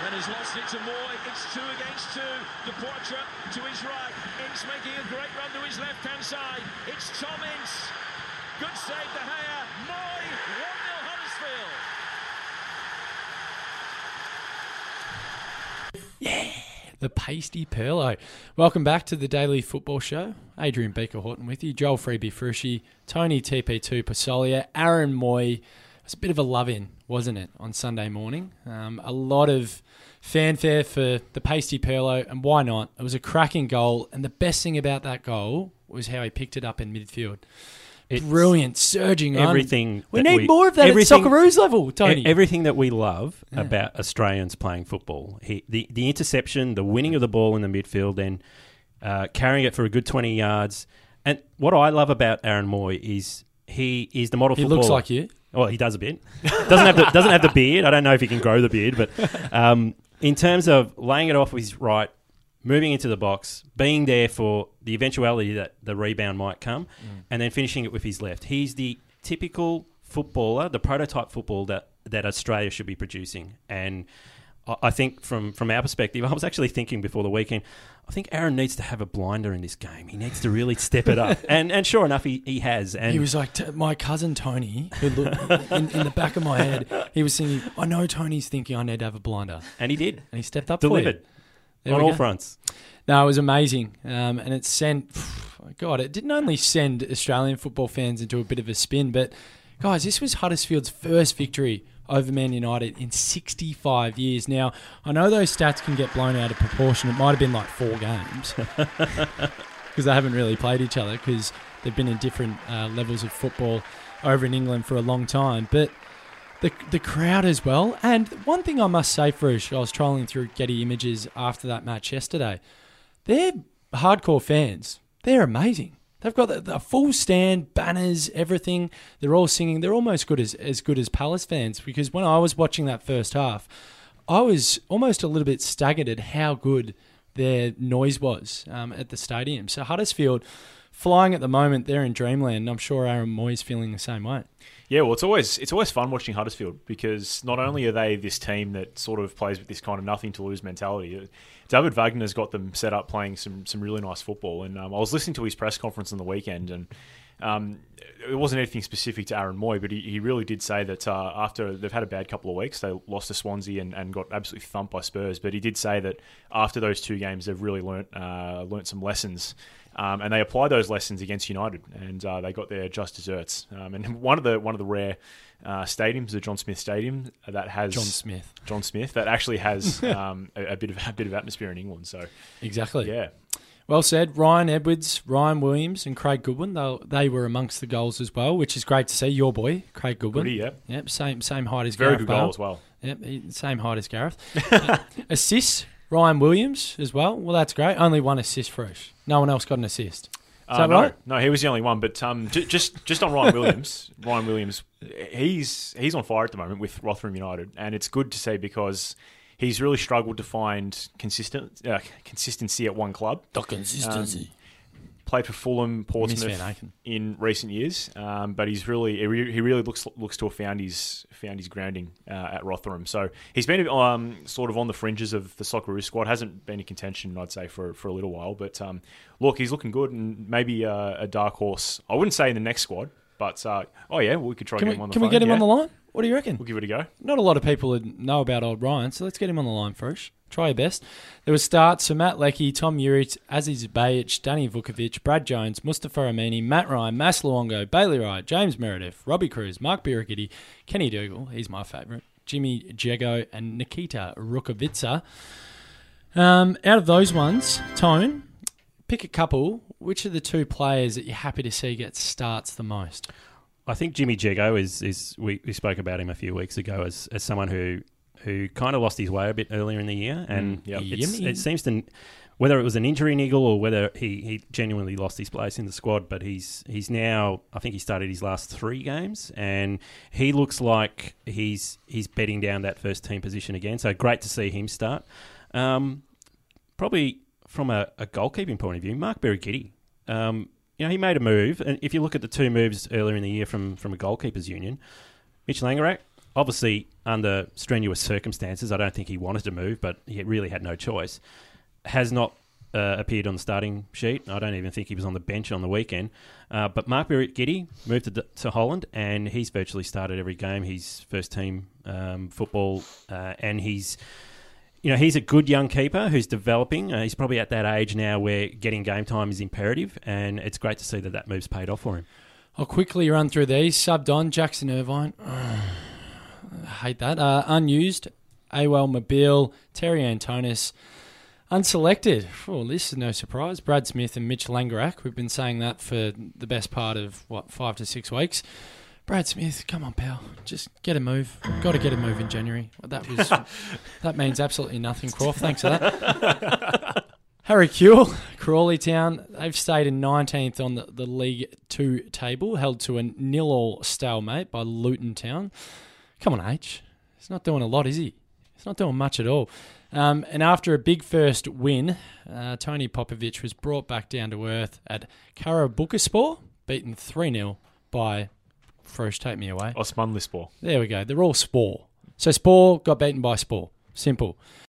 and has lost it to Moy. It's 2 against 2. De Poitre to his right. Ince making a great run to his left-hand side. It's Tom Ince. Good save, De Gea. Moy, 1-0 Huddersfield. Yeah, the pasty Perlo. Welcome back to the Daily Football Show. Adrian Beaker-Horton with you, Joel Freebie-Frushi, Tony TP2 Pasolia, Aaron Moy. It was a bit of a love-in, wasn't it, on Sunday morning? A lot of fanfare for the pasty Perlo, and why not? It was a cracking goal, and the best thing about that goal was how he picked it up in midfield. It's brilliant, surging everything. We need more of that at Socceroos level, Tony. Everything that we love about Australians playing football. The interception, the winning of the ball in the midfield, then carrying it for a good 20 yards. And what I love about Aaron Moy is he is the model footballer. He looks like you. Well, he does a bit. Doesn't have the beard. I don't know if he can grow the beard, but in terms of laying it off with his right, moving into the box, being there for the eventuality that the rebound might come, and then finishing it with his left. He's the typical footballer, the prototype football that Australia should be producing. And I think from our perspective, I was actually thinking before the weekend, I think Aaron needs to have a blinder in this game. He needs to really step it up. And sure enough, he has. And he was like, my cousin Tony, who looked in the back of my head, he was thinking, I know Tony's thinking I need to have a blinder. And he did. And he stepped up Delivered. On all fronts. No, it was amazing. And it sent, God, it didn't only send Australian football fans into a bit of a spin, but guys, this was Huddersfield's first victory over Man United in 65 years. Now, I know those stats can get blown out of proportion. It might have been like 4 games because they haven't really played each other because they've been in different levels of football over in England for a long time. But the crowd as well. And one thing I must say, Frush, I was trolling through Getty Images after that match yesterday. They're hardcore fans. They're amazing. They've got the full stand, banners, everything. They're all singing. They're almost as good as Palace fans, because when I was watching that first half, I was almost a little bit staggered at how good their noise was at the stadium. So Huddersfield flying at the moment. They're in dreamland. I'm sure Aaron Moy's feeling the same way. Yeah, well, it's always fun watching Huddersfield, because not only are they this team that sort of plays with this kind of nothing to lose mentality, David Wagner's got them set up playing some really nice football. And I was listening to his press conference on the weekend, and it wasn't anything specific to Aaron Moy, but he really did say that after they've had a bad couple of weeks, they lost to Swansea and got absolutely thumped by Spurs. But he did say that after those 2 games, they've really learnt some lessons. And they applied those lessons against United, and they got their just desserts. And one of the rare stadiums, the John Smith Stadium, that has John Smith that actually has a bit of atmosphere in England. So exactly, yeah. Well said. Ryan Edwards, Ryan Williams, and Craig Goodwin. They were amongst the goals as well, which is great to see. Your boy, Craig Goodwin. Goody, yeah. Yep. Same height as very Gareth good Bale. goal as well. Yep. Same height as Gareth. Assists. Ryan Williams as well. Well, that's great. Only 1 assist for us. No one else got an assist. Is that right? No, he was the only one. But just on Ryan Williams, he's on fire at the moment with Rotherham United, and it's good to see because he's really struggled to find consistency at one club. The consistency. Played for Fulham, Portsmouth in recent years, but he really looks to have found his grounding at Rotherham. So he's been sort of on the fringes of the Socceroos squad. Hasn't been in contention, I'd say, for a little while. But look, he's looking good, and maybe a dark horse. I wouldn't say in the next squad, but we could try to get him on the phone. Can we get him on the line? What do you reckon? We'll give it a go. Not a lot of people know about old Ryan, so let's get him on the line first. Try your best. There were starts for Matt Leckie, Tom Uric, Aziz Bajic, Danny Vukovic, Brad Jones, Mustafa Amini, Matt Ryan, Mas Luongo, Bailey Wright, James Meredith, Robbie Cruz, Mark Birighitti, Kenny Dougal, he's my favourite, Jimmy Jego, and Nikita Rukavica. Out of those ones, Tone, pick a couple. Which of the 2 players that you're happy to see get starts the most? I think Jimmy Jego is we spoke about him a few weeks ago as someone who kind of lost his way a bit earlier in the year, and it seems to, whether it was an injury niggle or whether he genuinely lost his place in the squad, but he's now, I think he started his last 3 games, and he looks like he's bedding down that first team position again. So great to see him start. Probably from a goalkeeping point of view, Mark Birighitti. He made a move, and if you look at the 2 moves earlier in the year from a goalkeepers union, Mitch Langerak obviously under strenuous circumstances. I don't think he wanted to move, but he really had no choice. Has not appeared on the starting sheet. I don't even think he was on the bench on the weekend. But Mark Birritt-Giddy moved to Holland, and he's virtually started every game. He's first team football, and he's a good young keeper who's developing. He's probably at that age now where getting game time is imperative, and it's great to see that move's paid off for him. I'll quickly run through these. Subbed on, Jackson Irvine. I hate that. Unused, Awel Mobile, Terry Antonis. Unselected. Oh, this is no surprise. Brad Smith and Mitch Langerak. We've been saying that for the best part of, 5 to 6 weeks. Brad Smith, come on, pal. Just get a move. Got to get a move in January. That means absolutely nothing, Croft. Thanks for that. Harry Kewell, Crawley Town. They've stayed in 19th on the League 2 table, held to a 0-0 stalemate by Luton Town. Come on, H. He's not doing a lot, is he? He's not doing much at all. And after a big first win, Tony Popovic was brought back down to earth at Karabukaspor, beaten 3-0 by... Frosh, take me away. Osmanlispor. There we go. They're all Spor. So Spor got beaten by Spor. Simple.